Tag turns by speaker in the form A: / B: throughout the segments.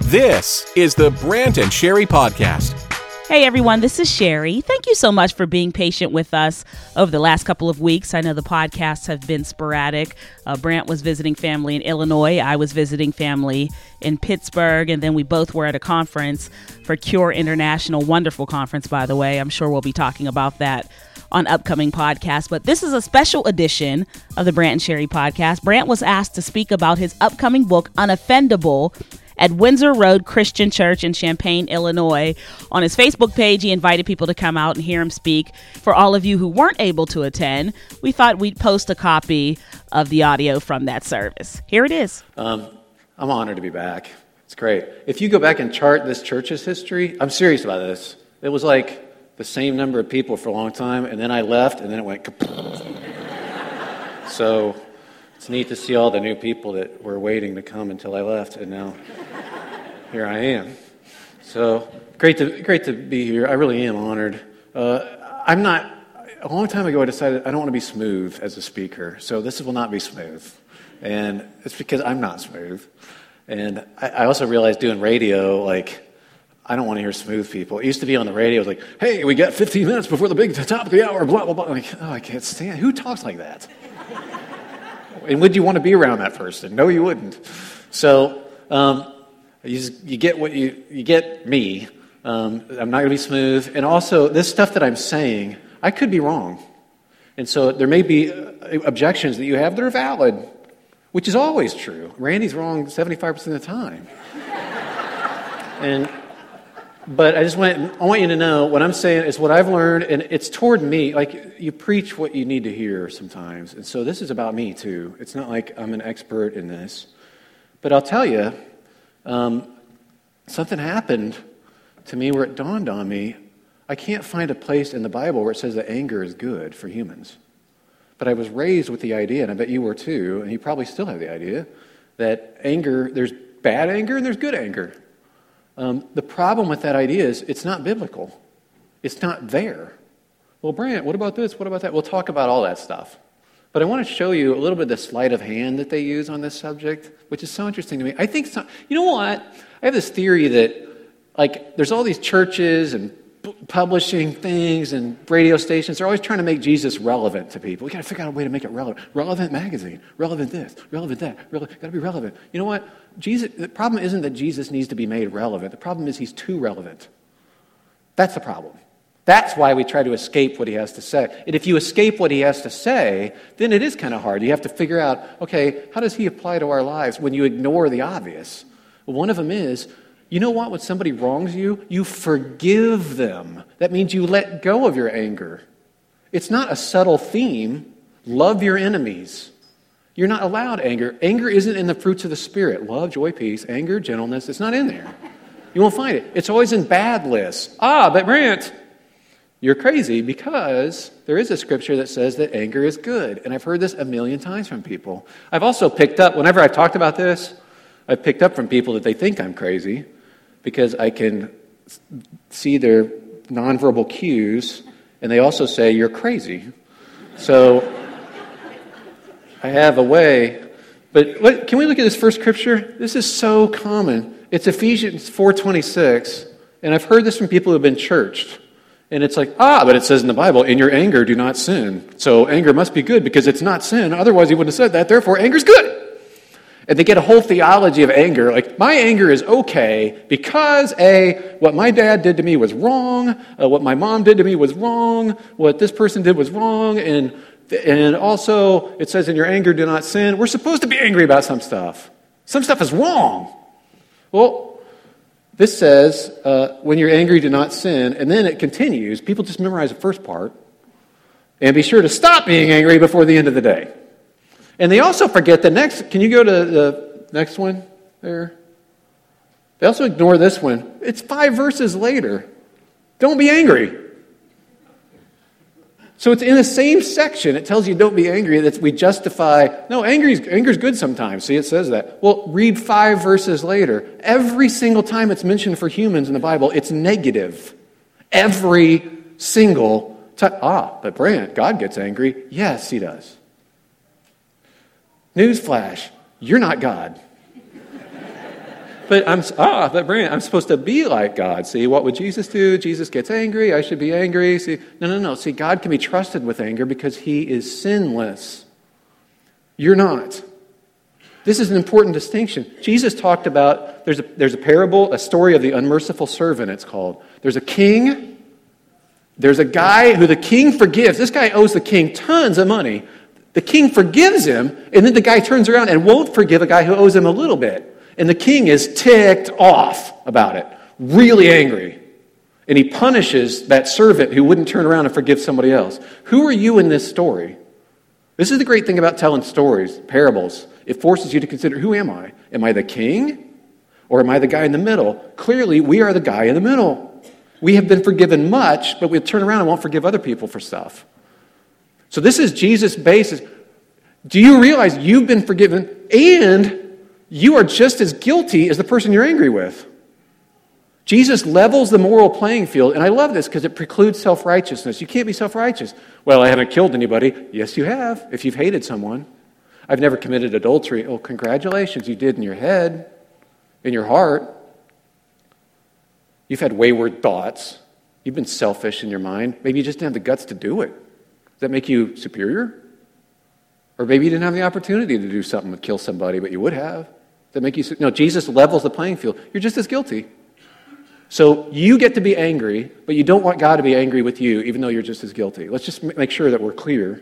A: This is the Brant and Sherry Podcast.
B: Hey everyone, this is Sherry. Thank you so much for being patient with us over the last couple of weeks. I know the podcasts have been sporadic. Brant was visiting family in Illinois. I was visiting family in Pittsburgh. And then we both were at a conference for Cure International. Wonderful conference, by the way. I'm sure we'll be talking about that on upcoming podcasts. But this is a special edition of the Brant and Sherry Podcast. Brant was asked to speak about his upcoming book, Unoffendable, at Windsor Road Christian Church in Champaign, Illinois. On his Facebook page, he invited people to come out and hear him speak. For all of you who weren't able to attend, we thought we'd post a copy of the audio from that service. Here it is.
C: I'm honored to be back. It's great. If you go back and chart this church's history, I'm serious about this. It was like the same number of people for a long time, and then I left, and then it went kaput. So it's neat to see all the new people that were waiting to come until I left, and now here I am. So great to be here. I really am honored. A long time ago I decided I don't want to be smooth as a speaker, so this will not be smooth. And it's because I'm not smooth. And I also realized doing radio, I don't want to hear smooth people. It used to be on the radio, it was like, hey, we got 15 minutes before the big top of the hour, blah, blah, blah. I'm like, oh, I can't stand it. Who talks like that? And would you want to be around that person? No, you wouldn't. So you get what you get me. I'm not going to be smooth. And also, this stuff that I'm saying, I could be wrong. And so there may be objections that you have that are valid, which is always true. Randy's wrong 75% of the time. But I want you to know what I'm saying is what I've learned, and it's toward me. You preach what you need to hear sometimes. And so this is about me, too. It's not like I'm an expert in this. But I'll tell you, something happened to me where it dawned on me, I can't find a place in the Bible where it says that anger is good for humans. But I was raised with the idea, and I bet you were too, and you probably still have the idea, that anger, there's bad anger and there's good anger. The problem with that idea is it's not biblical. It's not there. Well, Brant, what about this? What about that? We'll talk about all that stuff. But I want to show you a little bit of the sleight of hand that they use on this subject, which is so interesting to me. I think, you know what? I have this theory that, there's all these churches and publishing things and radio stations. They're always trying to make Jesus relevant to people. We got to figure out a way to make it relevant. Relevant magazine, relevant this, relevant that, got to be relevant. You know what? The problem isn't that Jesus needs to be made relevant. The problem is he's too relevant. That's the problem. That's why we try to escape what he has to say. And if you escape what he has to say, then it is kind of hard. You have to figure out, okay, how does he apply to our lives when you ignore the obvious? Well, one of them is, you know what? When somebody wrongs you, you forgive them. That means you let go of your anger. It's not a subtle theme. Love your enemies. You're not allowed anger. Anger isn't in the fruits of the Spirit. Love, joy, peace, anger, gentleness. It's not in there. You won't find it. It's always in bad lists. But Brant, you're crazy because there is a scripture that says that anger is good. And I've heard this a million times from people. I've also picked up, whenever I've talked about this, I've picked up from people that they think I'm crazy because I can see their nonverbal cues, and they also say, you're crazy. So I have a way. But can we look at this first scripture? This is so common. It's Ephesians 4:26, and I've heard this from people who have been churched. And it's like, but it says in the Bible, in your anger, do not sin. So anger must be good because it's not sin. Otherwise, he wouldn't have said that. Therefore, anger's good. And they get a whole theology of anger. My anger is okay because, what my dad did to me was wrong. What my mom did to me was wrong. What this person did was wrong. And also, it says in your anger, do not sin. We're supposed to be angry about some stuff. Some stuff is wrong. Well, this says, when you're angry, do not sin. And then it continues. People just memorize the first part. And be sure to stop being angry before the end of the day. And they also forget the next. Can you go to the next one there? They also ignore this one. It's 5 verses later. Don't be angry. So it's in the same section. It tells you don't be angry. That we justify. No, anger's good sometimes. See, it says that. Well, read 5 verses later. Every single time it's mentioned for humans in the Bible, it's negative. Every single time. But Brant, God gets angry. Yes, he does. Newsflash, you're not God. But Brant, I'm supposed to be like God. See, what would Jesus do? Jesus gets angry. I should be angry. See, no. See, God can be trusted with anger because he is sinless. You're not. This is an important distinction. Jesus talked about, there's a parable, a story of the unmerciful servant, it's called. There's a king. There's a guy who the king forgives. This guy owes the king tons of money. The king forgives him, and then the guy turns around and won't forgive a guy who owes him a little bit. And the king is ticked off about it, really angry. And he punishes that servant who wouldn't turn around and forgive somebody else. Who are you in this story? This is the great thing about telling stories, parables. It forces you to consider, who am I? Am I the king? Or am I the guy in the middle? Clearly, we are the guy in the middle. We have been forgiven much, but we'll turn around and won't forgive other people for stuff. So this is Jesus' basis. Do you realize you've been forgiven and you are just as guilty as the person you're angry with? Jesus levels the moral playing field, and I love this because it precludes self-righteousness. You can't be self-righteous. Well, I haven't killed anybody. Yes, you have, if you've hated someone. I've never committed adultery. Oh, congratulations, you did in your head, in your heart. You've had wayward thoughts. You've been selfish in your mind. Maybe you just didn't have the guts to do it. Does that make you superior? Or maybe you didn't have the opportunity to do something to kill somebody, but you would have. Does that make you... No, Jesus levels the playing field. You're just as guilty. So you get to be angry, but you don't want God to be angry with you, even though you're just as guilty. Let's just make sure that we're clear.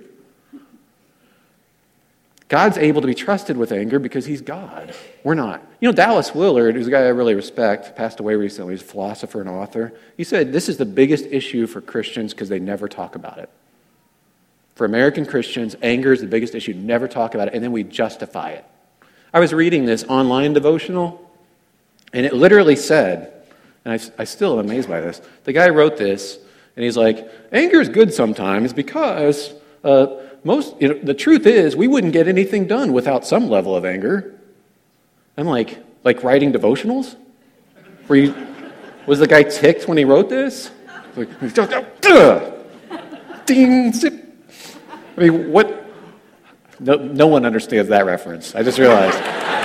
C: God's able to be trusted with anger because he's God. We're not. You know, Dallas Willard, who's a guy I really respect, passed away recently. He's a philosopher and author. He said this is the biggest issue for Christians because they never talk about it. For American Christians, anger is the biggest issue. Never talk about it, and then we justify it. I was reading this online devotional, and it literally said, and I still am amazed by this, the guy wrote this, and he's like, anger is good sometimes because the truth is we wouldn't get anything done without some level of anger. I'm like writing devotionals? Was the guy ticked when he wrote this? Like, ding, zip. I mean, what? No one understands that reference. I just realized.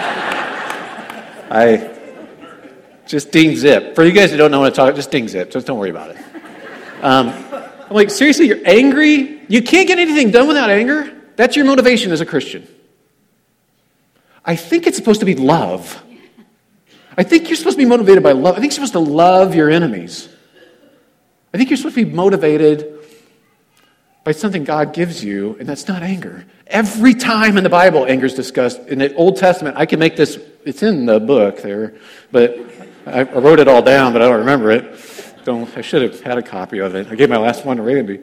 C: Just ding zip. For you guys who don't know what I'm talking about, just ding zip. Just don't worry about it. I'm like, seriously, you're angry? You can't get anything done without anger? That's your motivation as a Christian. I think it's supposed to be love. I think you're supposed to be motivated by love. I think you're supposed to love your enemies. I think you're supposed to be motivated by something God gives you, and that's not anger. Every time in the Bible, anger is discussed. In the Old Testament, I can make this, it's in the book there, but I wrote it all down, but I don't remember it. I should have had a copy of it. I gave my last one to Randy.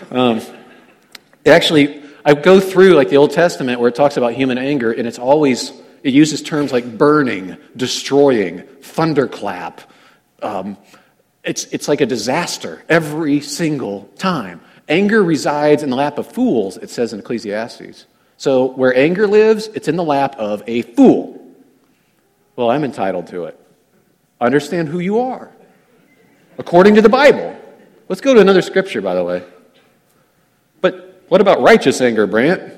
C: I go through like the Old Testament where it talks about human anger, and it uses terms like burning, destroying, thunderclap. It's like a disaster every single time. Anger resides in the lap of fools, it says in Ecclesiastes. So where anger lives, it's in the lap of a fool. Well, I'm entitled to it. Understand who you are, according to the Bible. Let's go to another scripture, by the way. But what about righteous anger, Brant?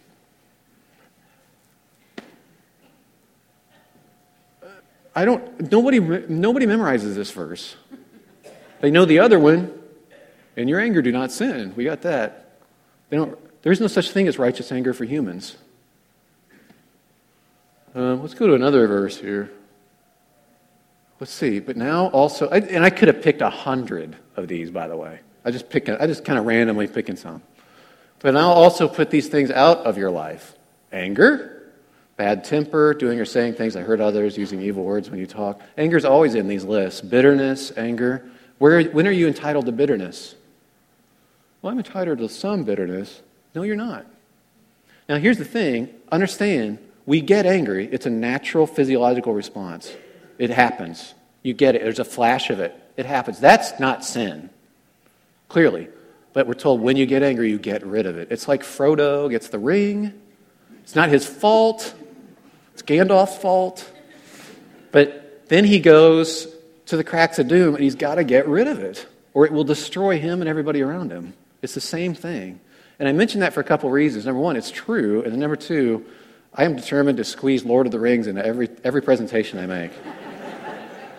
C: Nobody memorizes this verse. They know the other one. In your anger, do not sin. We got that. There is no such thing as righteous anger for humans. Let's go to another verse here. Let's see. But now also, and I could have picked 100 of these, by the way. I just kind of randomly picking some. But now also put these things out of your life. Anger, bad temper, doing or saying things that hurt others, using evil words when you talk. Anger is always in these lists. Bitterness, anger. When are you entitled to bitterness? Well, I'm entitled to some bitterness. No, you're not. Now, here's the thing. Understand, we get angry. It's a natural physiological response. It happens. You get it. There's a flash of it. It happens. That's not sin, clearly. But we're told when you get angry, you get rid of it. It's like Frodo gets the ring. It's not his fault. It's Gandalf's fault. But then he goes to the cracks of doom, and he's got to get rid of it, or it will destroy him and everybody around him. It's the same thing. And I mention that for a couple reasons. Number one, it's true. And then number two, I am determined to squeeze Lord of the Rings into every presentation I make.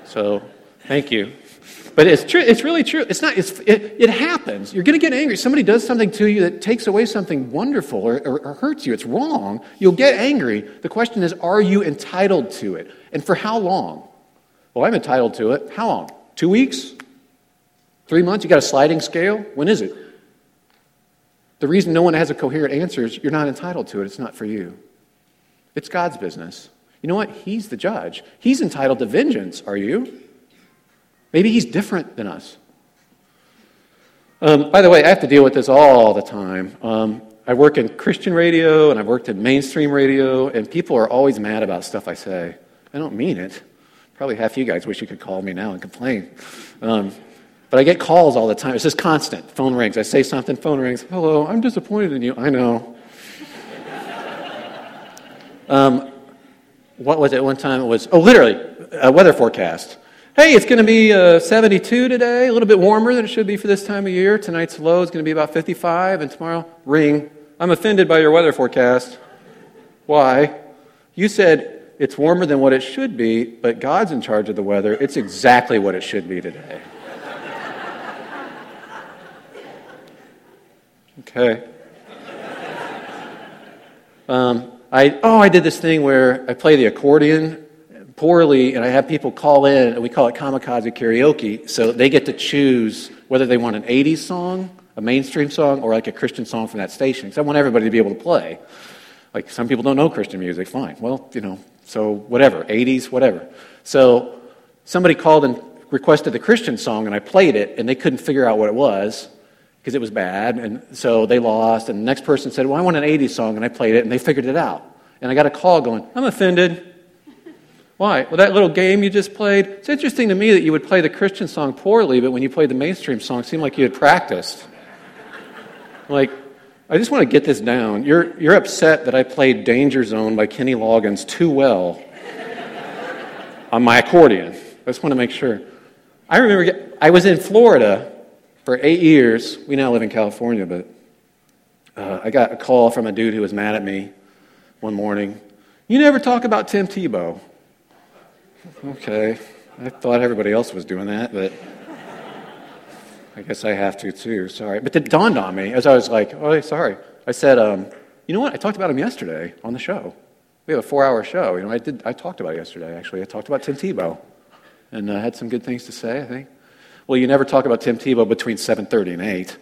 C: So, thank you. But it's true. It's really true. It happens. You're going to get angry. Somebody does something to you that takes away something wonderful or hurts you. It's wrong. You'll get angry. The question is, are you entitled to it? And for how long? Well, I'm entitled to it. How long? 2 weeks? 3 months? You got a sliding scale? When is it? The reason no one has a coherent answer is you're not entitled to it. It's not for you. It's God's business. You know what? He's the judge. He's entitled to vengeance. Are you? Maybe he's different than us. By the way, I have to deal with this all the time. I work in Christian radio and I've worked in mainstream radio, and people are always mad about stuff I say. I don't mean it. Probably half you guys wish you could call me now and complain. But I get calls all the time. It's just constant. Phone rings. I say something, phone rings. Hello, I'm disappointed in you. I know. What was it one time? It was, literally, a weather forecast. Hey, it's going to be 72 today, a little bit warmer than it should be for this time of year. Tonight's low is going to be about 55, and tomorrow, ring. I'm offended by your weather forecast. Why? You said it's warmer than what it should be, but God's in charge of the weather. It's exactly what it should be today. Okay. I did this thing where I play the accordion poorly, and I have people call in, and we call it kamikaze karaoke, so they get to choose whether they want an 80s song, a mainstream song, or like a Christian song from that station, because I want everybody to be able to play. Like, some people don't know Christian music, fine. Well, so whatever, 80s, whatever. So somebody called and requested the Christian song, and I played it, and they couldn't figure out what it was, because it was bad, and so they lost, and the next person said, well, I want an 80s song, and I played it, and they figured it out. And I got a call going, I'm offended. Why? Well, that little game you just played, it's interesting to me that you would play the Christian song poorly, but when you played the mainstream song, it seemed like you had practiced. Like, I just want to get this down. You're upset that I played Danger Zone by Kenny Loggins too well on my accordion. I just want to make sure. I remember I was in Florida for 8 years. We now live in California, but I got a call from a dude who was mad at me one morning. You never talk about Tim Tebow. Okay, I thought everybody else was doing that, but I guess I have to too, sorry. But it dawned on me as I was like, oh, sorry. I said, you know what, I talked about him yesterday on the show. We have a 4-hour show. I talked about it yesterday, actually. I talked about Tim Tebow, and had some good things to say, I think. Well, you never talk about Tim Tebow between 7:30 and 8.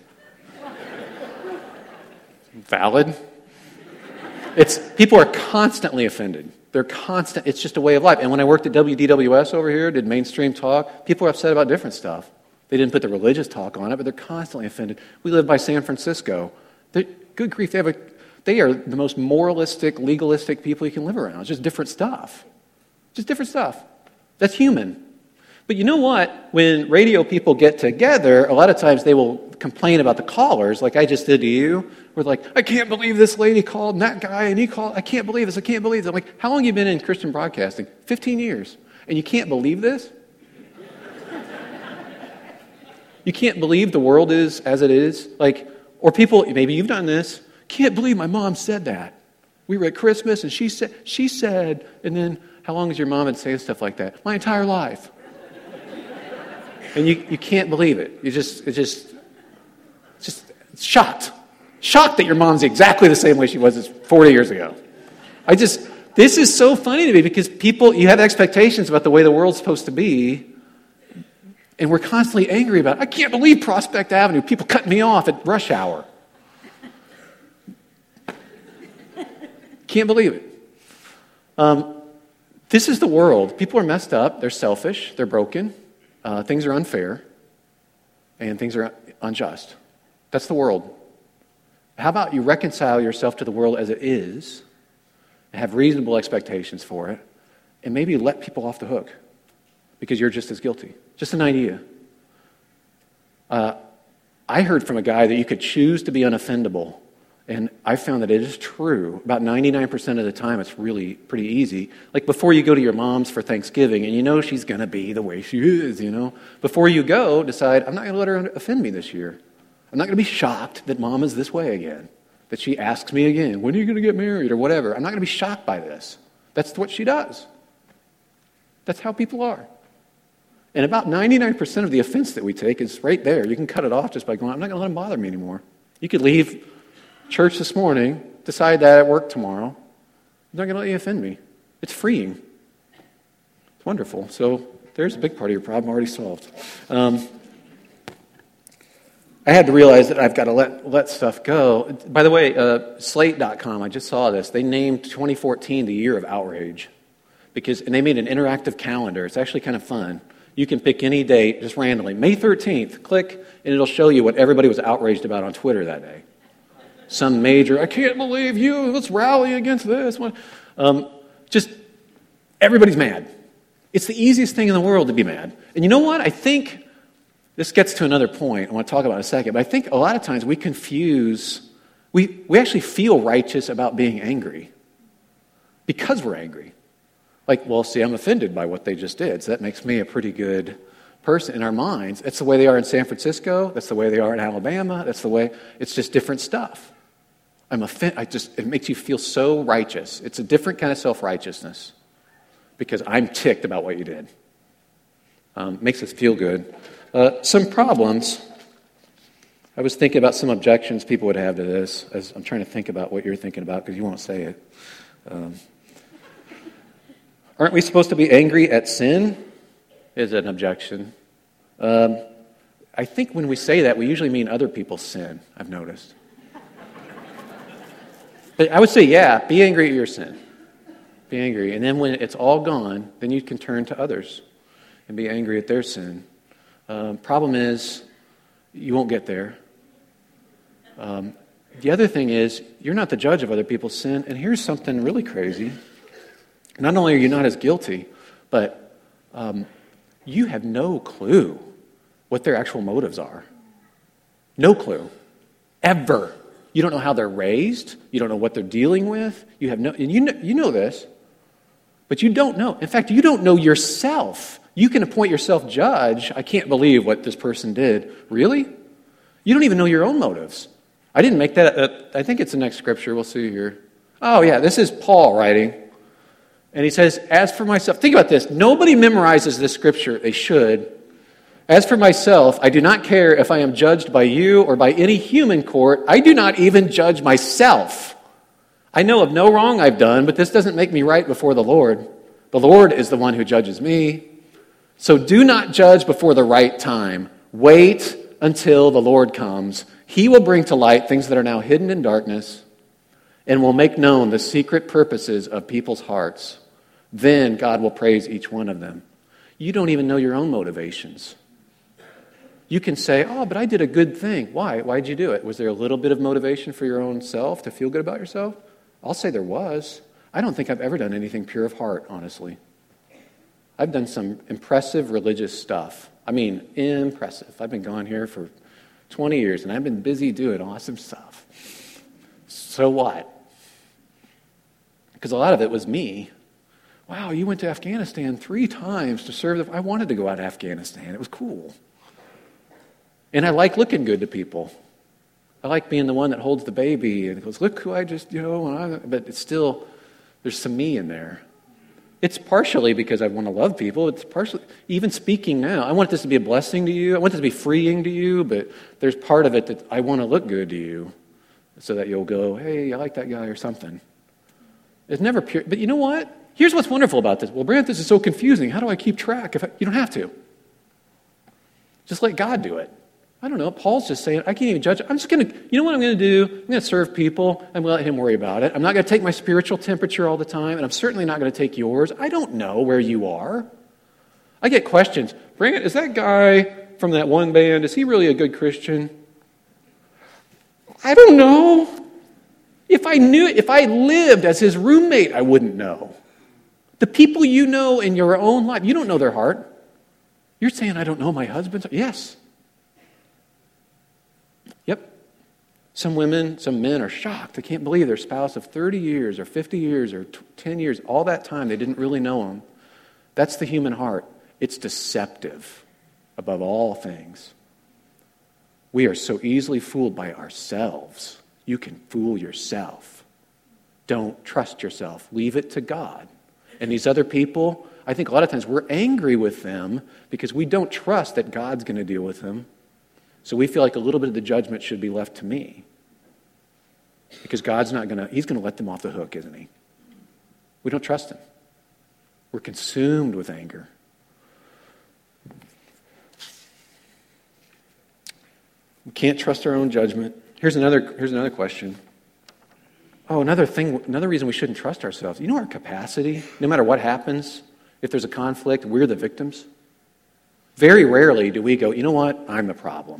C: Valid? People are constantly offended. It's just a way of life. And when I worked at WDWS over here, did mainstream talk, people are upset about different stuff. They didn't put the religious talk on it, but they're constantly offended. We live by San Francisco. Good grief, they are the most moralistic, legalistic people you can live around. It's just different stuff. Just different stuff. That's human. But you know what? When radio people get together, a lot of times they will complain about the callers, like I just did to you. We're like, I can't believe this lady called and that guy, and he called. I can't believe this. I can't believe this. I'm like, how long have you been in Christian broadcasting? 15 years. And you can't believe this? You can't believe the world is as it is? Or people, maybe you've done this, can't believe my mom said that. We were at Christmas and she said, and then how long has your mom been saying stuff like that? My entire life. And you can't believe it. It's just shocked. Shocked that your mom's exactly the same way she was 40 years ago. This is so funny to me because you have expectations about the way the world's supposed to be, and we're constantly angry about it. I can't believe Prospect Avenue, people cutting me off at rush hour. Can't believe it. This is the world. People are messed up. They're selfish. They're broken. Things are unfair. And things are unjust. That's the world. How about you reconcile yourself to the world as it is, and have reasonable expectations for it, and maybe let people off the hook because you're just as guilty. Just an idea. I heard from a guy that you could choose to be unoffendable, and I found that it is true. About 99% of the time, it's really pretty easy. Like before you go to your mom's for Thanksgiving, and you know she's going to be the way she is, Before you go, decide, I'm not going to let her offend me this year. I'm not going to be shocked that mom is this way again, that she asks me again, when are you going to get married or whatever. I'm not going to be shocked by this. That's what she does. That's how people are. And about 99% of the offense that we take is right there. You can cut it off just by going, I'm not going to let them bother me anymore. You could leave church this morning, decide that at work tomorrow. I'm not going to let you offend me. It's freeing. It's wonderful. So there's a big part of your problem already solved. I had to realize that I've got to let stuff go. By the way, Slate.com, I just saw this. They named 2014 the year of outrage. And they made an interactive calendar. It's actually kind of fun. You can pick any date just randomly. May 13th, click, and it'll show you what everybody was outraged about on Twitter that day. Some major, I can't believe you, let's rally against this one. Just everybody's mad. It's the easiest thing in the world to be mad. And you know what? I think this gets to another point I want to talk about in a second, but I think a lot of times we confuse, we actually feel righteous about being angry because we're angry. Like, well, see, I'm offended by what they just did, so that makes me a pretty good person in our minds. That's the way they are in San Francisco. That's the way they are in Alabama. That's the way, it's just different stuff. It makes you feel so righteous. It's a different kind of self-righteousness because I'm ticked about what you did. Makes us feel good. Some problems. I was thinking about some objections people would have to this as I'm trying to think about what you're thinking about because you won't say it. Aren't we supposed to be angry at sin? Is an objection. I think when we say that, we usually mean other people's sin, I've noticed. But I would say, yeah, be angry at your sin. Be angry. And then when it's all gone, then you can turn to others and be angry at their sin. Problem is, you won't get there. The other thing is, you're not the judge of other people's sin. And here's something really crazy. Not only are you not as guilty, but you have no clue what their actual motives are. No clue. Ever. You don't know how they're raised. You don't know what they're dealing with. You have no, and you know this, but you don't know. In fact, you don't know yourself. You can appoint yourself judge. I can't believe what this person did. Really? You don't even know your own motives. I didn't make that. I think it's the next scripture. We'll see here. Oh, yeah, this is Paul writing. And he says, as for myself, think about this. Nobody memorizes this scripture. They should. As for myself, I do not care if I am judged by you or by any human court. I do not even judge myself. I know of no wrong I've done, but this doesn't make me right before the Lord. The Lord is the one who judges me. So do not judge before the right time. Wait until the Lord comes. He will bring to light things that are now hidden in darkness and will make known the secret purposes of people's hearts. Then God will praise each one of them. You don't even know your own motivations. You can say, oh, but I did a good thing. Why? Why did you do it? Was there a little bit of motivation for your own self to feel good about yourself? I'll say there was. I don't think I've ever done anything pure of heart, honestly. I've done some impressive religious stuff. I mean, impressive. I've been gone here for 20 years, and I've been busy doing awesome stuff. So what? Because a lot of it was me. Wow, you went to Afghanistan 3 times to serve. I wanted to go out to Afghanistan. It was cool. And I like looking good to people. I like being the one that holds the baby and goes, look who I just, but it's still, there's some me in there. It's partially because I want to love people. It's partially, even speaking now, I want this to be a blessing to you. I want this to be freeing to you, but there's part of it that I want to look good to you so that you'll go, hey, I like that guy or something. It's never pure. But you know what? Here's what's wonderful about this. Well, Brant, this is so confusing. How do I keep track? You don't have to. Just let God do it. I don't know. Paul's just saying, I can't even judge. I'm just going to, you know what I'm going to do? I'm going to serve people. I'm going to let him worry about it. I'm not going to take my spiritual temperature all the time, and I'm certainly not going to take yours. I don't know where you are. I get questions. Brant, is that guy from that one band, is he really a good Christian? I don't know. If I lived as his roommate, I wouldn't know. The people you know in your own life, you don't know their heart. You're saying, I don't know my husband's heart? Yes. Yep. Some women, some men are shocked. They can't believe their spouse of 30 years or 50 years or 10 years, all that time, they didn't really know him. That's the human heart. It's deceptive above all things. We are so easily fooled by ourselves. You can fool yourself. Don't trust yourself. Leave it to God. And these other people, I think a lot of times we're angry with them because we don't trust that God's going to deal with them. So we feel like a little bit of the judgment should be left to me. Because God's not going to, he's going to let them off the hook, isn't he? We don't trust him. We're consumed with anger. We can't trust our own judgment. Here's another question. Oh, another reason we shouldn't trust ourselves. You know our capacity, no matter what happens, if there's a conflict, we're the victims. Very rarely do we go, you know what, I'm the problem.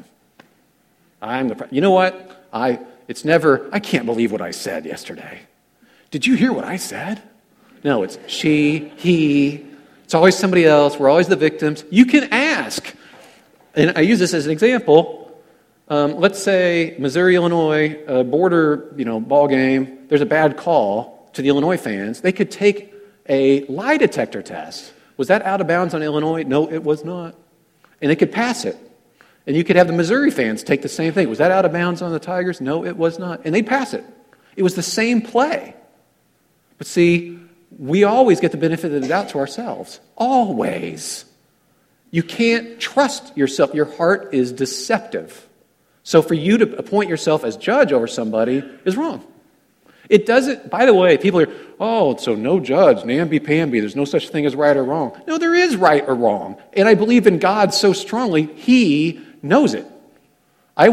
C: You know what, it's never, I can't believe what I said yesterday. Did you hear what I said? No, it's she, he. It's always somebody else. We're always the victims. You can ask. And I use this as an example. Let's say Missouri, Illinois, border, ball game. There's a bad call to the Illinois fans. They could take a lie detector test. Was that out of bounds on Illinois? No, it was not. And they could pass it. And you could have the Missouri fans take the same thing. Was that out of bounds on the Tigers? No, it was not. And they'd pass it. It was the same play. But see, we always get the benefit of the doubt to ourselves. Always. You can't trust yourself. Your heart is deceptive. So for you to appoint yourself as judge over somebody is wrong. It doesn't, by the way, people are, so no judge, namby-pamby, there's no such thing as right or wrong. No, there is right or wrong. And I believe in God so strongly, he knows it. I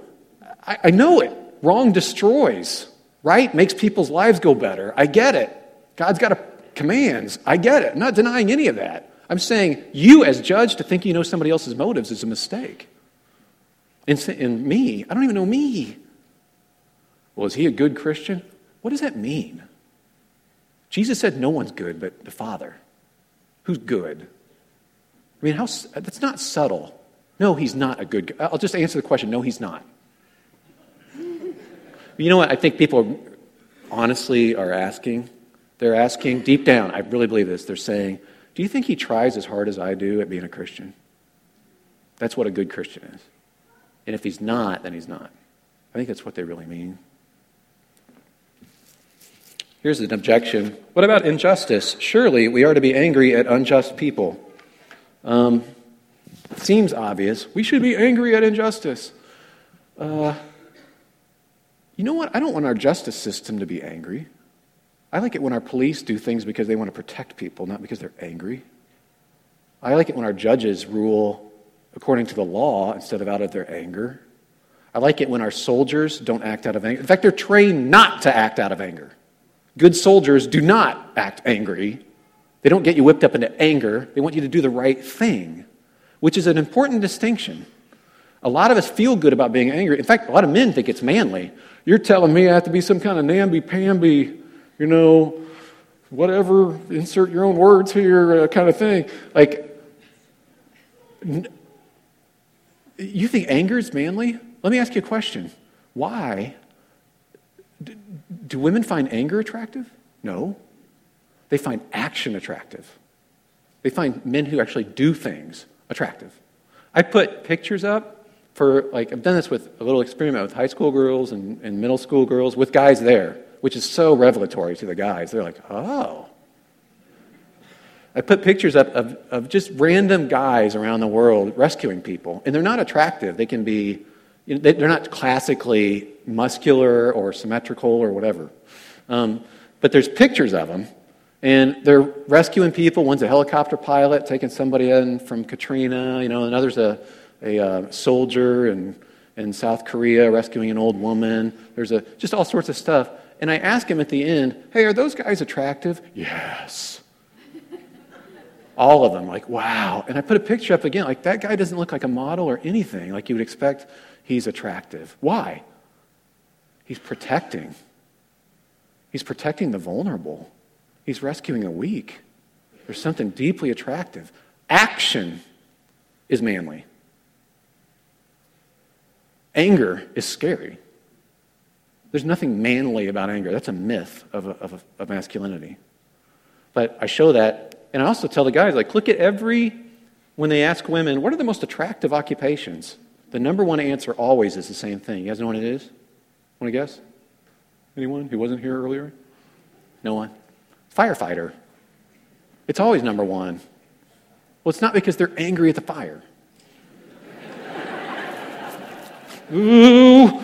C: know it. Wrong destroys. Right makes people's lives go better. I get it. God's got commands. I get it. I'm not denying any of that. I'm saying you as judge to think you know somebody else's motives is a mistake. And me, I don't even know me. Well, is he a good Christian? What does that mean? Jesus said no one's good but the Father. Who's good? I mean, that's not subtle. No, he's not a good guy. I'll just answer the question. No, he's not. You know what I think people honestly are asking? They're asking deep down, I really believe this, they're saying, do you think he tries as hard as I do at being a Christian? That's what a good Christian is. And if he's not, then he's not. I think that's what they really mean. Here's an objection. What about injustice? Surely we are to be angry at unjust people. It seems obvious. We should be angry at injustice. You know what? I don't want our justice system to be angry. I like it when our police do things because they want to protect people, not because they're angry. I like it when our judges rule according to the law instead of out of their anger. I like it when our soldiers don't act out of anger. In fact, they're trained not to act out of anger. Good soldiers do not act angry. They don't get you whipped up into anger. They want you to do the right thing, which is an important distinction. A lot of us feel good about being angry. In fact, a lot of men think it's manly. You're telling me I have to be some kind of namby-pamby, whatever, insert your own words here kind of thing. You think anger is manly? Let me ask you a question. Why? Do women find anger attractive? No. They find action attractive. They find men who actually do things attractive. I put pictures up I've done this with a little experiment with high school girls and middle school girls with guys there, which is so revelatory to the guys. They're like, oh. I put pictures up of just random guys around the world rescuing people, and they're not attractive. They can be, they're not classically muscular or symmetrical or whatever. But there's pictures of them, and they're rescuing people. One's a helicopter pilot taking somebody in from Katrina, another's a soldier in South Korea rescuing an old woman. There's just all sorts of stuff. And I ask him at the end, hey, are those guys attractive? Yes. All of them, wow. And I put a picture up again, that guy doesn't look like a model or anything like you would expect he's attractive. Why? He's protecting. He's protecting the vulnerable. He's rescuing the weak. There's something deeply attractive. Action is manly. Anger is scary. There's nothing manly about anger. That's a myth of masculinity. But I show that, and I also tell the guys, look at when they ask women, what are the most attractive occupations? The number one answer always is the same thing. You guys know what it is? Want to guess? Anyone who wasn't here earlier? No one? Firefighter. It's always number one. Well, it's not because they're angry at the fire. Ooh.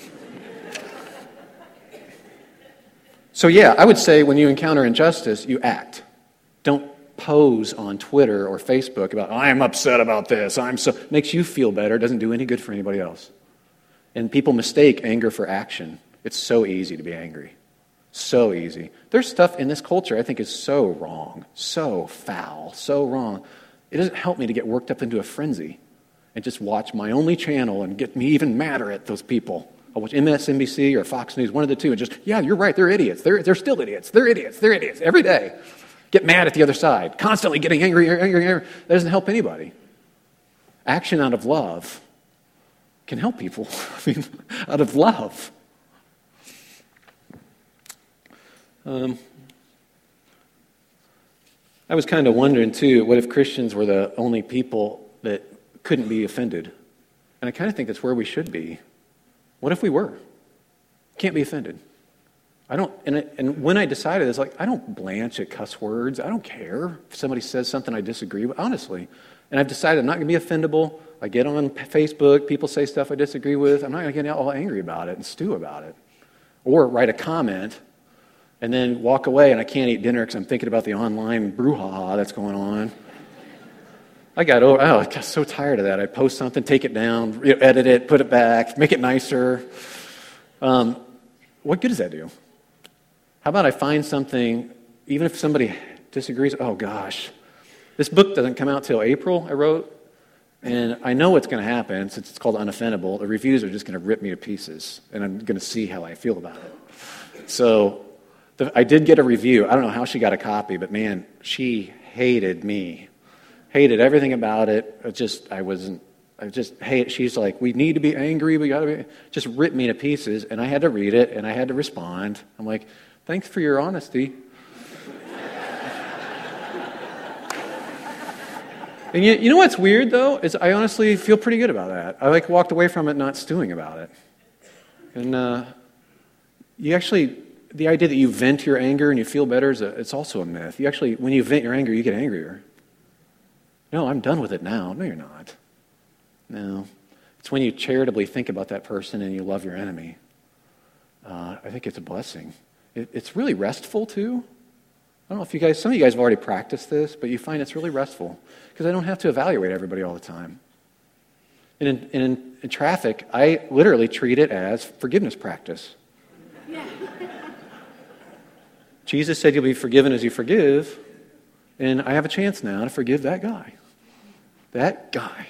C: So yeah, I would say when you encounter injustice, you act. Don't pose on Twitter or Facebook about, I'm upset about this, makes you feel better, doesn't do any good for anybody else. And people mistake anger for action. It's so easy to be angry. So easy. There's stuff in this culture I think is so wrong, so foul, so wrong. It doesn't help me to get worked up into a frenzy and just watch my only channel and get me even madder at those people. I'll watch MSNBC or Fox News, one of the two, and just, yeah, you're right, they're idiots. They're still idiots. They're idiots. They're idiots. Every day. Get mad at the other side. Constantly getting angry. That doesn't help anybody. Action out of love can help people. I mean, out of love. I was kind of wondering, too, what if Christians were the only people that couldn't be offended? And I kind of think that's where we should be. What if we were? Can't be offended. And when I decided, it's like, I don't blanch at cuss words. I don't care if somebody says something I disagree with, honestly. And I've decided I'm not going to be offendable. I get on Facebook, people say stuff I disagree with. I'm not going to get all angry about it and stew about it. Or write a comment and then walk away and I can't eat dinner because I'm thinking about the online brouhaha that's going on. I got so tired of that. I post something, take it down, edit it, put it back, make it nicer. What good does that do? How about I find something, even if somebody disagrees, oh gosh, this book doesn't come out till April, I wrote, and I know what's going to happen since it's called Unoffendable. The reviews are just going to rip me to pieces, and I'm going to see how I feel about it. So I did get a review. I don't know how she got a copy, but man, she hated me. Hated everything about it. She's like, we need to be angry, we gotta be, just ripped me to pieces, and I had to read it, and I had to respond. I'm like, thanks for your honesty. And you know what's weird, though, is I honestly feel pretty good about that. I walked away from it not stewing about it. And the idea that you vent your anger and you feel better, it's also a myth. You actually, when you vent your anger, you get angrier. No, I'm done with it now. No, you're not. No. It's when you charitably think about that person and you love your enemy. I think it's a blessing. It's really restful, too. I don't know if some of you guys have already practiced this, but you find it's really restful because I don't have to evaluate everybody all the time. And in traffic, I literally treat it as forgiveness practice. Jesus said you'll be forgiven as you forgive, and I have a chance now to forgive that guy. That guy.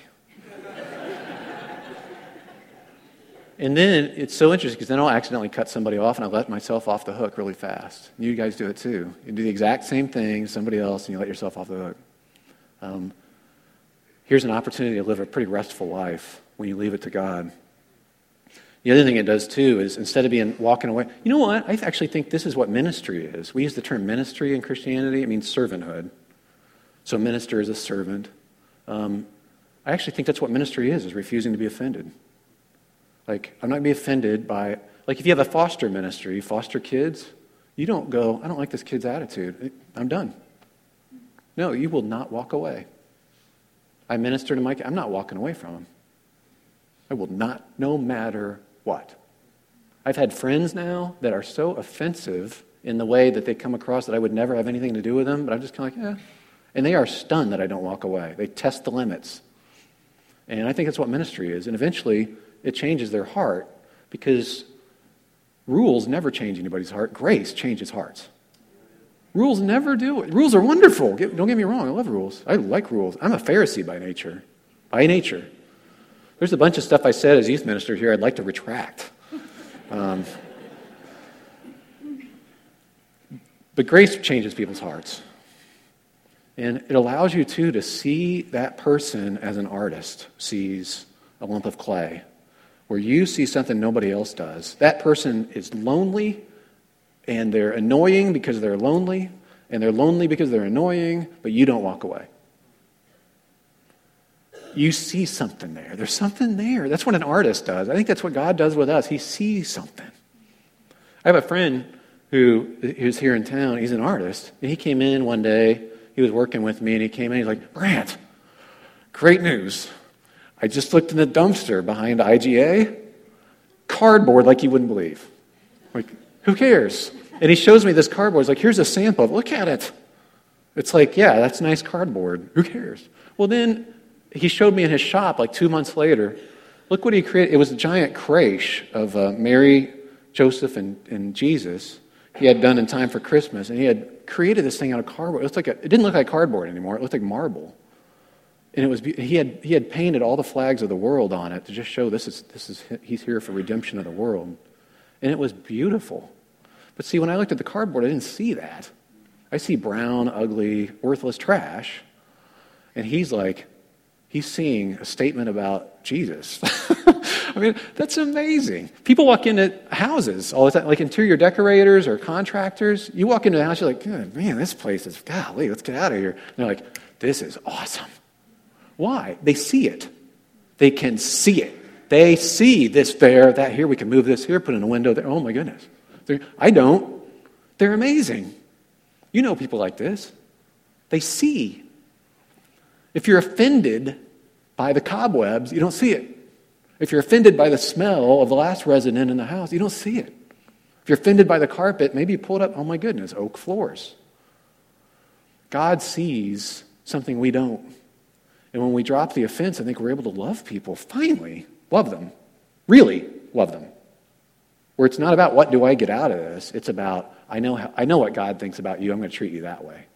C: And then it's so interesting because then I'll accidentally cut somebody off and I let myself off the hook really fast. You guys do it too. You do the exact same thing to somebody else and you let yourself off the hook. Here's an opportunity to live a pretty restful life when you leave it to God. The other thing it does too is instead of walking away, you know what? I actually think this is what ministry is. We use the term ministry in Christianity. It means servanthood. So minister is a servant. I actually think that's what ministry is refusing to be offended. I'm not going to be offended by, if you have a foster ministry, foster kids, you don't go, I don't like this kid's attitude. I'm done. No, you will not walk away. I minister to my kid. I'm not walking away from him. I will not, no matter what. I've had friends now that are so offensive in the way that they come across that I would never have anything to do with them, but I'm just kind of yeah. And they are stunned that I don't walk away. They test the limits. And I think that's what ministry is. And eventually, it changes their heart because rules never change anybody's heart. Grace changes hearts. Rules never do it. Rules are wonderful. Don't get me wrong. I love rules. I like rules. I'm a Pharisee by nature. By nature. There's a bunch of stuff I said as youth minister here I'd like to retract. But grace changes people's hearts. And it allows you, too, to see that person as an artist sees a lump of clay, where you see something nobody else does. That person is lonely, and they're annoying because they're lonely, and they're lonely because they're annoying, but you don't walk away. You see something there. There's something there. That's what an artist does. I think that's what God does with us. He sees something. I have a friend who's here in town. He's an artist, and he came in one day he was working with me, and he came in, he's like, Brant, great news. I just looked in the dumpster behind IGA, cardboard like you wouldn't believe. Like, who cares? And he shows me this cardboard. He's like, here's a sample. Look at it. It's like, yeah, that's nice cardboard. Who cares? Well, then he showed me in his shop like 2 months later. Look what he created. It was a giant creche of Mary, Joseph, and Jesus. He had done in time for Christmas, and he had created this thing out of cardboard. It didn't look like cardboard anymore. It looked like marble. And he had painted all the flags of the world on it to just show he's here for redemption of the world. And it was beautiful. But see, when I looked at the cardboard, I didn't see that. I see brown, ugly, worthless trash. And he's seeing a statement about Jesus. I mean, that's amazing. People walk into houses all the time, like interior decorators or contractors. You walk into a house, you're like, man, this place is, golly, let's get out of here. And they're like, this is awesome. Why? They see it. They can see it. They see this there, that here, we can move this here, put in a window there. Oh my goodness. I don't. They're amazing. You know people like this. They see. If you're offended by the cobwebs, you don't see it. If you're offended by the smell of the last resident in the house, you don't see it. If you're offended by the carpet, maybe you pull it up, oh my goodness, oak floors. God sees something we don't. And when we drop the offense, I think we're able to love people. Finally, love them. Really love them. Where it's not about what do I get out of this. It's about, I know what God thinks about you. I'm going to treat you that way.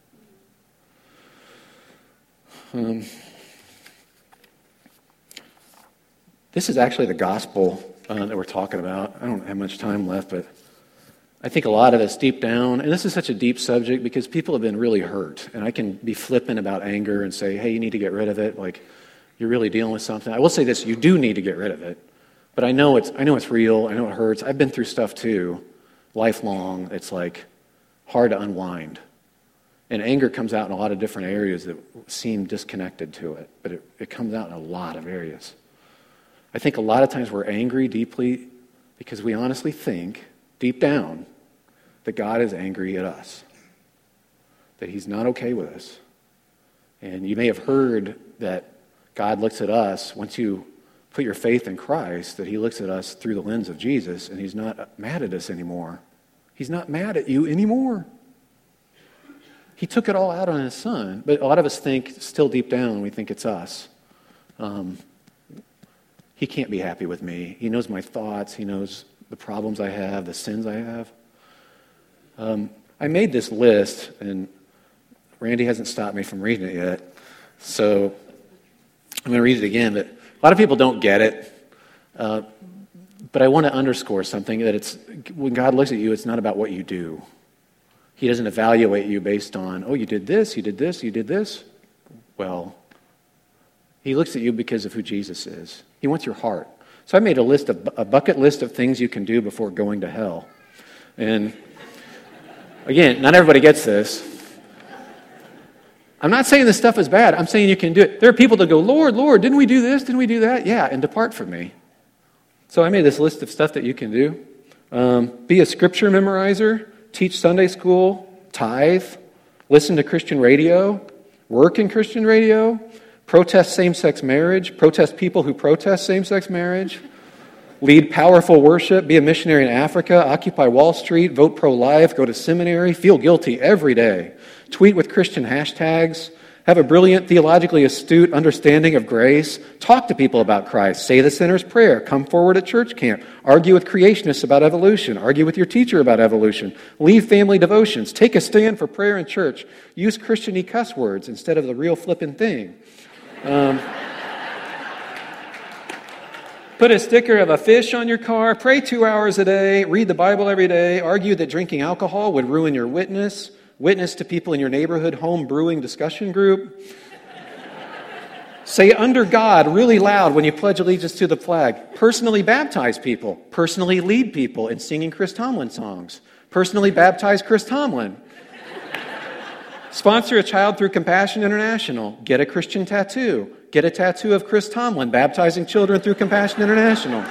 C: This is actually the gospel that we're talking about. I don't have much time left, but I think a lot of us deep down, and this is such a deep subject because people have been really hurt, and I can be flippant about anger and say, hey, you need to get rid of it, like you're really dealing with something. I will say this, you do need to get rid of it, but I know it's real, I know it hurts. I've been through stuff too, lifelong. It's like hard to unwind. And anger comes out in a lot of different areas that seem disconnected to it, but it comes out in a lot of areas. I think a lot of times we're angry deeply because we honestly think, deep down, that God is angry at us, that he's not okay with us. And you may have heard that God looks at us, once you put your faith in Christ, that he looks at us through the lens of Jesus, and he's not mad at us anymore. He's not mad at you anymore. He took it all out on his son, but a lot of us think, still deep down, we think it's us. He can't be happy with me. He knows my thoughts. He knows the problems I have, the sins I have. I made this list, and Randy hasn't stopped me from reading it yet. So I'm going to read it again. But a lot of people don't get it. But I want to underscore something, that when God looks at you, it's not about what you do. He doesn't evaluate you based on, oh, you did this, you did this, you did this. Well, he looks at you because of who Jesus is. He wants your heart. So I made a bucket list of things you can do before going to hell. And again, not everybody gets this. I'm not saying this stuff is bad. I'm saying you can do it. There are people that go, Lord, Lord, didn't we do this? Didn't we do that? Yeah, and depart from me. So I made this list of stuff that you can do. Be a scripture memorizer, teach Sunday school, tithe, listen to Christian radio, work in Christian radio, protest same-sex marriage, protest people who protest same-sex marriage, lead powerful worship, be a missionary in Africa, occupy Wall Street, vote pro-life, go to seminary, feel guilty every day, tweet with Christian hashtags, have a brilliant, theologically astute understanding of grace, talk to people about Christ, say the sinner's prayer, come forward at church camp, argue with creationists about evolution, argue with your teacher about evolution, lead family devotions, take a stand for prayer in church, use Christian-y cuss words instead of the real flippin' thing. Put a sticker of a fish on your car, pray 2 hours a day, read the Bible every day, argue that drinking alcohol would ruin your witness to people in your neighborhood home brewing discussion group. Say under God really loud when you pledge allegiance to the flag. Personally baptize people. Personally lead people in singing Chris Tomlin songs. Personally baptize Chris Tomlin. Sponsor a child through Compassion International. Get a Christian tattoo. Get a tattoo of Chris Tomlin baptizing children through Compassion International.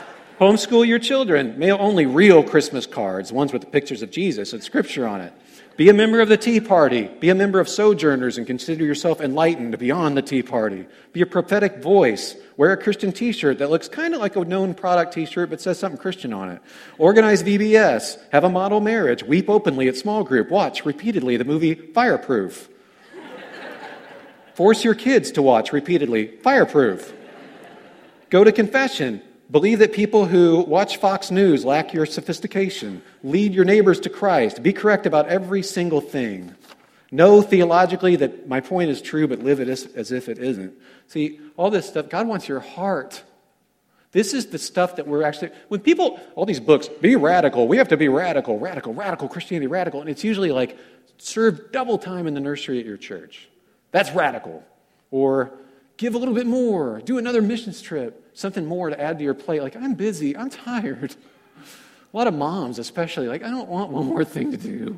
C: Homeschool your children. Mail only real Christmas cards, ones with the pictures of Jesus and Scripture on it. Be a member of the Tea Party. Be a member of Sojourners and consider yourself enlightened beyond the Tea Party. Be a prophetic voice. Wear a Christian t-shirt that looks kind of like a known product t-shirt but says something Christian on it. Organize VBS. Have a model marriage. Weep openly at small group. Watch repeatedly the movie Fireproof. Force your kids to watch repeatedly Fireproof. Go to confession. Believe that people who watch Fox News lack your sophistication. Lead your neighbors to Christ. Be correct about every single thing. Know theologically that my point is true, but live it as if it isn't. See, all this stuff, God wants your heart. This is the stuff that we're actually, when people, all these books, be radical, we have to be radical, Christianity, radical, and it's usually like, serve double time in the nursery at your church. That's radical. Or give a little bit more, do another missions trip, something more to add to your plate. Like, I'm busy, I'm tired. A lot of moms especially, like, I don't want one more thing to do.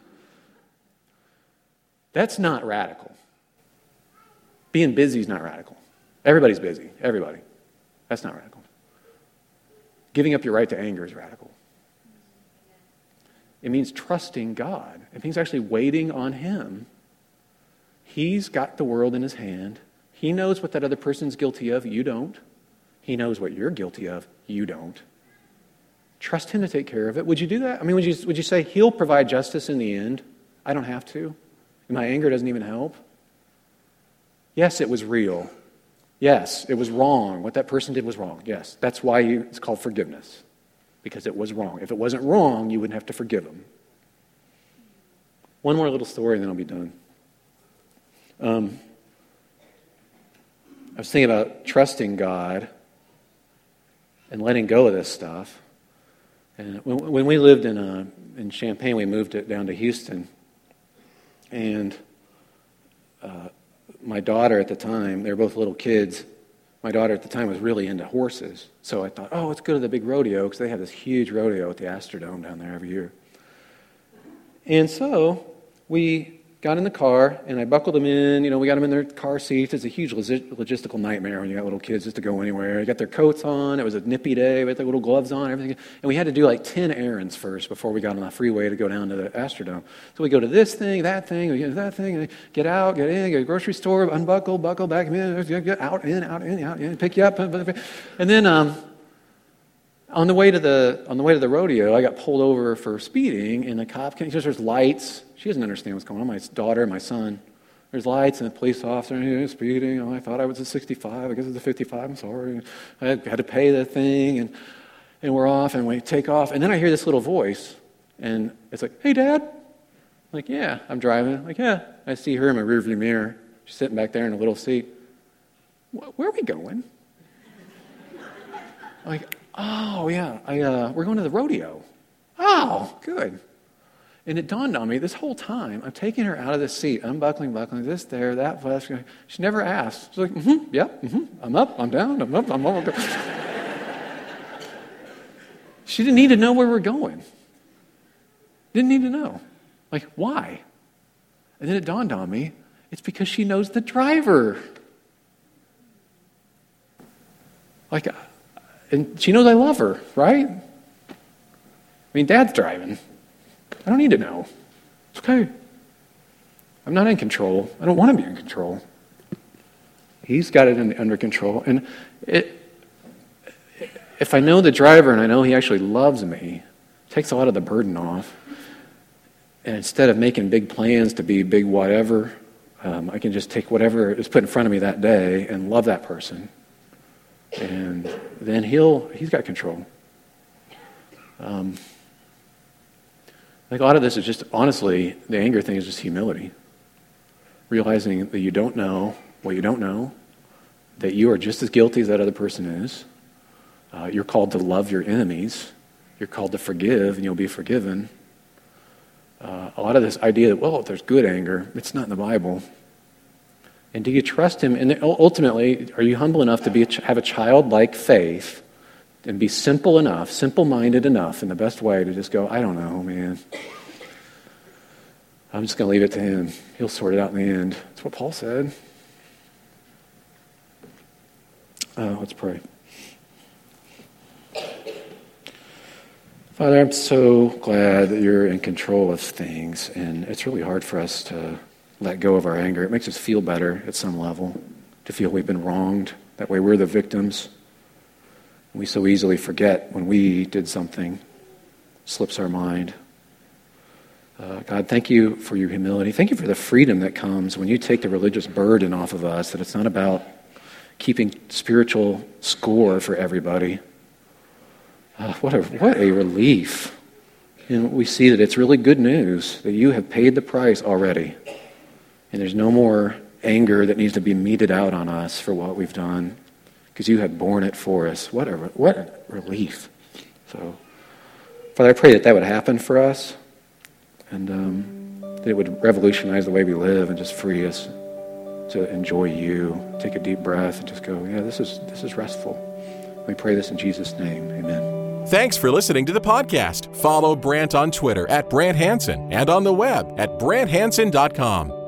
C: That's not radical. Being busy is not radical. Everybody's busy, everybody. That's not radical. Giving up your right to anger is radical. It means trusting God. It means actually waiting on Him. He's got the world in His hand. He knows what that other person's guilty of. You don't. He knows what you're guilty of. You don't. Trust Him to take care of it. Would you do that? I mean, would you say He'll provide justice in the end? I don't have to. And my anger doesn't even help. Yes, it was real. Yes, it was wrong. What that person did was wrong. Yes, that's why it's called forgiveness. Because it was wrong. If it wasn't wrong, you wouldn't have to forgive them. One more little story and then I'll be done. I was thinking about trusting God and letting go of this stuff. And when we lived in Champaign, we moved it down to Houston. And my daughter at the time, they were both little kids. My daughter at the time was really into horses. So I thought, oh, let's go to the big rodeo because they have this huge rodeo at the Astrodome down there every year. And so we got in the car, and I buckled them in. We got them in their car seats. It's a huge logistical nightmare when you got little kids just to go anywhere. They got their coats on. It was a nippy day. We had their little gloves on, everything. And we had to do like 10 errands first before we got on the freeway to go down to the Astrodome. So we go to this thing, that thing, we get to that thing, get out, get in, go to the grocery store, unbuckle, buckle, back in, get out, in, pick you up. And then on the way to the rodeo, I got pulled over for speeding, and the cop came, because there's lights. She doesn't understand what's going on. My daughter, my son. There's lights, and the police officer, speeding. I thought I was a 65. I guess it's a 55. I'm sorry. I had to pay the thing, and we're off, and we take off. And then I hear this little voice, and it's like, "Hey, Dad." I'm like, "Yeah, I'm driving." I'm like, "Yeah." I see her in my rearview mirror. She's sitting back there in a little seat. Where are we going? I'm like, "Oh, yeah, we're going to the rodeo." "Oh, good." And it dawned on me, this whole time, I'm taking her out of the seat, unbuckling, buckling, this, there, that, flash. She never asked. She's like, I'm up, I'm down, I'm up, I'm up. She didn't need to know where we're going. Didn't need to know. Like, why? And then it dawned on me, it's because she knows the driver. Like, and she knows I love her, right? I mean, Dad's driving. I don't need to know. It's okay. I'm not in control. I don't want to be in control. He's got it under control. And if I know the driver and I know he actually loves me, it takes a lot of the burden off. And instead of making big plans to be big whatever, I can just take whatever is put in front of me that day and love that person. And then he's got control. Like a lot of this is just, honestly, the anger thing is just humility. Realizing that you don't know what you don't know, that you are just as guilty as that other person is. You're called to love your enemies. You're called to forgive, and you'll be forgiven. A lot of this idea that, well, if there's good anger, it's not in the Bible. And do you trust Him? And ultimately, are you humble enough to have a childlike faith and be simple enough, simple-minded enough in the best way to just go, I don't know, man. I'm just going to leave it to Him. He'll sort it out in the end. That's what Paul said. Let's pray. Father, I'm so glad that you're in control of things, and it's really hard for us to let go of our anger. It makes us feel better at some level, to feel we've been wronged. That way we're the victims. We so easily forget when we did something, slips our mind. God, thank you for your humility. Thank you for the freedom that comes when you take the religious burden off of us, that it's not about keeping spiritual score for everybody. What a relief. And we see that it's really good news that you have paid the price already. And there's no more anger that needs to be meted out on us for what we've done, because you have borne it for us. What a relief. So, Father, I pray that would happen for us, and that it would revolutionize the way we live and just free us to enjoy you. Take a deep breath and just go, yeah, this is restful. We pray this in Jesus' name. Amen.
A: Thanks for listening to the podcast. Follow Brant on Twitter @BrantHansen and on the web at BrantHansen.com.